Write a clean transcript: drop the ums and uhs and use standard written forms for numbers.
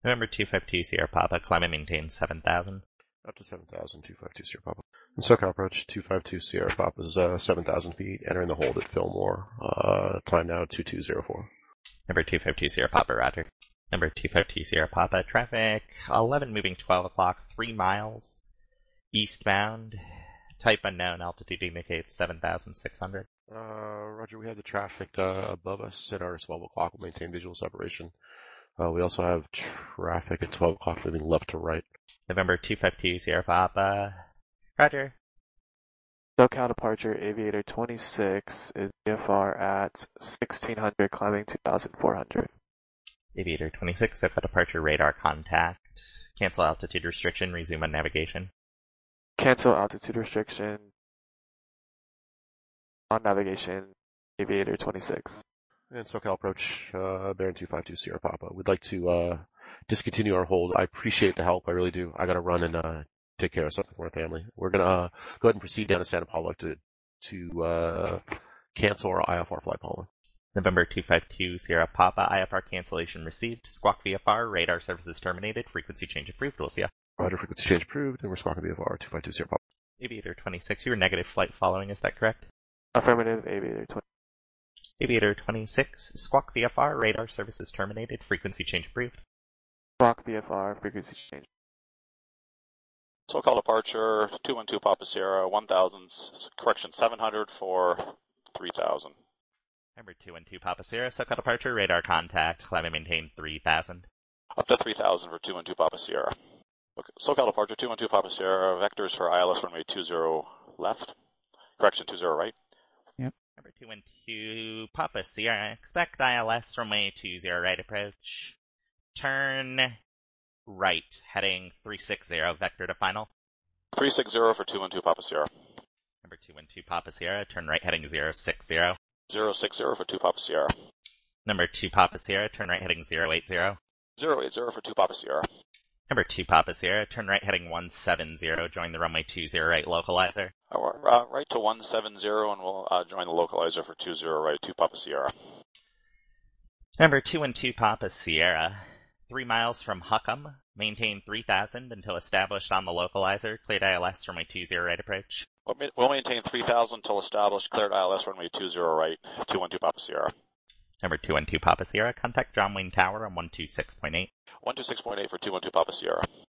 November 252 Sierra Papa, climb and maintain 7,000. Up to 7,000, 252 Sierra Papa. And SoCal approach, 252 Sierra Papa is 7,000 feet, entering the hold at Fillmore. Time now 2204. Number 252 Sierra Papa, roger. Number 252 Sierra Papa, traffic 11 moving 12 o'clock, 3 miles. Eastbound, type unknown, altitude indicates 7,600. Roger, we have the traffic above us at our 12 o'clock. We'll maintain visual separation. We also have traffic at 12 o'clock moving left to right. November 252 Sierra Papa, roger. SoCal departure Aviator 26 is VFR at 1600, climbing 2400. Aviator 26, SoCal departure radar contact. Cancel altitude restriction, resume on navigation. Cancel altitude restriction on navigation, Aviator 26. And SoCal approach, Baron 252 Sierra Papa. We'd like to discontinue our hold. I appreciate the help, I really do. I gotta run and take care of something for my family. We're gonna go ahead and proceed down to Santa Paula to cancel our IFR flight, Paula. November 252 Sierra Papa, IFR cancellation received. Squawk VFR, radar services terminated, frequency change approved. We'll see ya. Roger, frequency change approved, and we're squawking VFR 252 Sierra Papa. Aviator 26, you were negative flight following, is that correct? Affirmative, Aviator 20. Aviator 26, Squawk VFR, radar services terminated, frequency change approved. Squawk VFR, frequency change. SoCal departure, 212 Papa Sierra, 700 for 3,000. Number 212 Papa Sierra, SoCal departure, radar contact, climb and maintain 3,000. Up to 3,000 for 212 Papa Sierra. Okay. SoCal departure, 212 Papa Sierra, vectors for ILS runway 20 left. Correction, 20 right. Number 212 Papa Sierra, expect ILS runway 20 right approach. Turn right, heading 360, vector to final. 360 for 212 Papa Sierra. Number 212 Papa Sierra, turn right heading 060. 060 for 2 Papa Sierra. Number 2 Papa Sierra, turn right heading 080. 080 for 2 Papa Sierra. Number 2 Papa Sierra, turn right heading 170, join the runway 20 right localizer. Right to 170 and we'll join the localizer for 20 right, 2 Papa Sierra. Number 212 Papa Sierra, 3 miles from Huckham, maintain 3,000 until established on the localizer, cleared ILS runway 20 right approach. We'll maintain 3,000 until established, cleared ILS runway 20 right, 212 Papa Sierra. Number 212 Papa Sierra, contact John Wayne Tower on 126.8. 126.8 for 212 Papa Sierra.